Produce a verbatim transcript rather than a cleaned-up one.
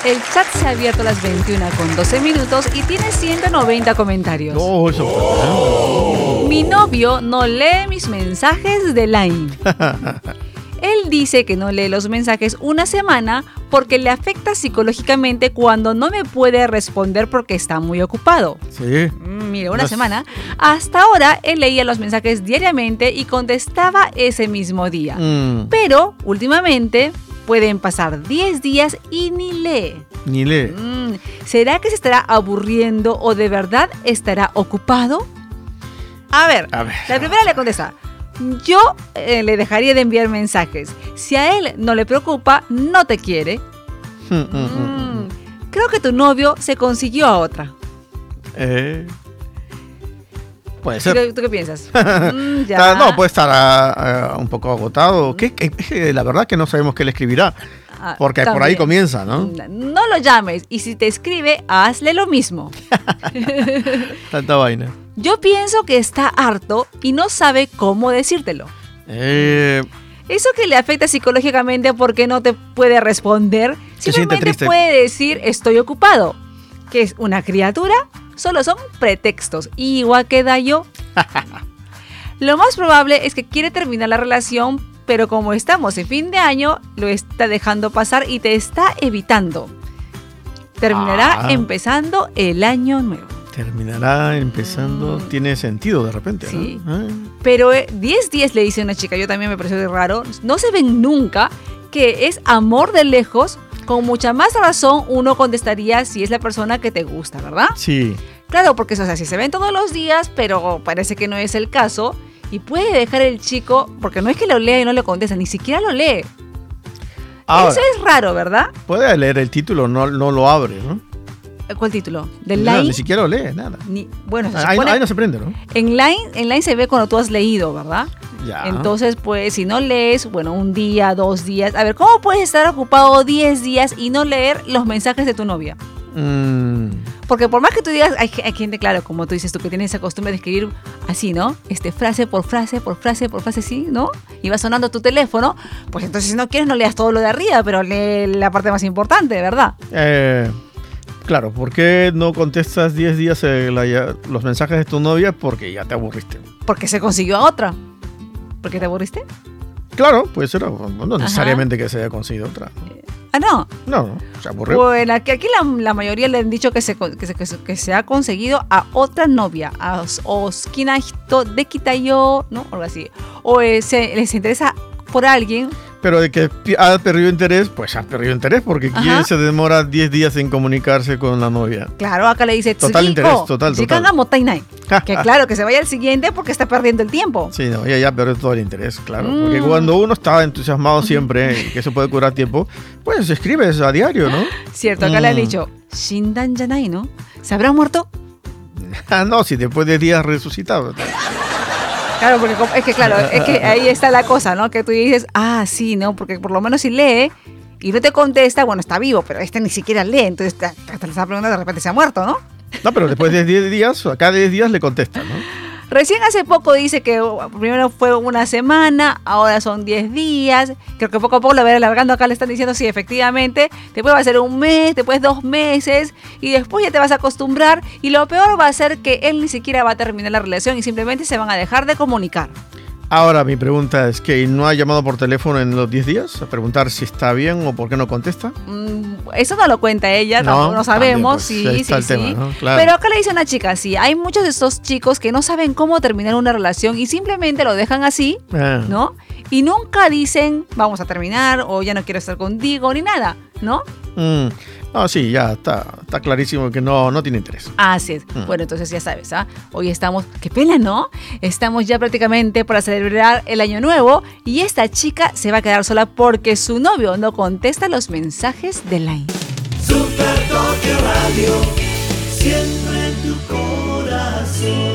El chat se ha abierto a las veintiuna con doce minutos y tiene ciento noventa comentarios. Oh, eso fue, ¿no? Mi novio no lee mis mensajes de Line. Él dice que no lee los mensajes una semana porque le afecta psicológicamente cuando no me puede responder porque está muy ocupado. Sí. Mira, una Las... semana. Hasta ahora él leía los mensajes diariamente y contestaba ese mismo día. Mm. Pero últimamente pueden pasar diez días y ni lee. Ni lee. Mm, ¿Será que se estará aburriendo o de verdad estará ocupado? A ver, A ver. la primera le contesta. Yo eh, le dejaría de enviar mensajes. Si a él no le preocupa, no te quiere. Mm, mm, mm, Mm, creo que tu novio se consiguió a otra. Eh, puede ¿Tú ser. qué, tú qué piensas? Mm, ya. Ah, no, puede estar ah, ah, un poco agotado. ¿Qué, qué- qué- la verdad que no sabemos qué le escribirá. Ah, Porque por ahí también. comienza, ¿no? No lo llames y si te escribe, hazle lo mismo. Tanta vaina. Yo pienso que está harto y no sabe cómo decírtelo. Eh, Eso que le afecta psicológicamente porque no te puede responder, Se siente simplemente triste. puede decir estoy ocupado, que es una criatura, solo son pretextos, igual queda yo. Lo más probable es que quiere terminar la relación, pero como estamos en fin de año, lo está dejando pasar y te está evitando. Terminará Ah. empezando el año nuevo. terminará empezando. Mm. Tiene sentido de repente, Sí. ¿no? Ah. Pero eh, diez días le dice una chica, yo también me pareció raro, no se ven nunca, que es amor de lejos, con mucha más razón uno contestaría si es la persona que te gusta, ¿verdad? Sí. Claro, porque o sea, si se ven todos los días, pero parece que no es el caso, y puede dejar el chico, porque no es que lo lea y no le contesta, ni siquiera lo lee. Ahora, Eso es raro, ¿verdad? puede leer el título, no, no lo abre, ¿no? ¿Cuál título? ¿Del No, Line? ni siquiera lo lee, nada. Ni- bueno, se Ahí, supone- ahí no se prende, ¿no? en, line, en Line se ve cuando tú has leído, ¿verdad? Ya. Entonces, pues, si no lees, bueno, un día, dos días. A ver, ¿cómo puedes estar ocupado diez días y no leer los mensajes de tu novia? Mm, Porque por más que tú digas, hay, hay gente, claro, como tú dices tú, que tiene esa costumbre de escribir así, ¿no? Este, frase por frase, por frase, por frase, sí, ¿no? Y va sonando tu teléfono, pues entonces si no quieres no leas todo lo de arriba, pero lee la parte más importante, ¿verdad? eh, claro, ¿por qué no contestas diez días eh, la- ya- los mensajes de tu novia? Porque ya te aburriste. Porque se consiguió a otra. ¿Por qué te aburriste? Claro, puede ser, no no necesariamente que se haya conseguido otra. Ah, no. No, no, se aburrió. Bueno, aquí, aquí la, la mayoría le han dicho que se, que, se, que, se, que se ha conseguido a otra novia, a os- Oskina Hito de Kitayo, ¿no? Algo así. O eh, se, les interesa por alguien. Pero de que pi- ha perdido interés, pues ha perdido interés, porque Ajá. ¿quién se demora diez días en comunicarse con la novia? Claro, acá le dice Total "Tsugiko, interés, total, Jikan total. ga mottai-nai". Que claro, que se vaya al siguiente porque está perdiendo el tiempo. Sí, no, ya, ya perdió todo el interés, claro. Mm. Porque cuando uno está entusiasmado siempre y que se puede curar tiempo, pues escribes a diario, ¿no? Cierto, acá le han Mm. dicho "Shindan janai", ¿no? ¿Se habrá muerto? Ah, no, si después de días resucitado. Claro, porque como- es que claro, es que ahí está la cosa, ¿no? Que tú dices, ah, sí, ¿no? Porque por lo menos si lee y no te contesta, bueno, está vivo, pero este ni siquiera lee, entonces te, te le está preguntando, de repente se ha muerto, ¿no? No, pero después de diez días, a cada diez días le contesta, ¿no? Recién hace poco dice que uh, primero fue una semana, ahora son diez días. Creo que poco a poco lo va a ir alargando. Acá le están diciendo, sí, efectivamente, después va a ser un mes, después dos meses, y después ya te vas a acostumbrar. Y lo peor va a ser que él ni siquiera va a terminar la relación y simplemente se van a dejar de comunicar. Ahora mi pregunta es que ¿no ha llamado por teléfono en los diez días a preguntar si está bien o por qué no contesta? Mm, eso no lo cuenta ella, No, tampoco no sabemos, también, pues, ahí sí, está sí, el sí. tema, ¿no? Claro. Pero acá le dice una chica, sí, hay muchos de estos chicos que no saben cómo terminar una relación y simplemente lo dejan así, Ah. ¿no? Y nunca dicen, vamos a terminar, o ya no quiero estar contigo, ni nada, ¿no? Mm. No, sí, ya está, está clarísimo que no, no tiene interés. Así es. Mm. Bueno, entonces ya sabes, ¿ah? Hoy estamos, qué pena, ¿no? Estamos ya prácticamente para celebrar el año nuevo y esta chica se va a quedar sola porque su novio no contesta los mensajes de Line. Super Tokio Radio, siempre en tu corazón.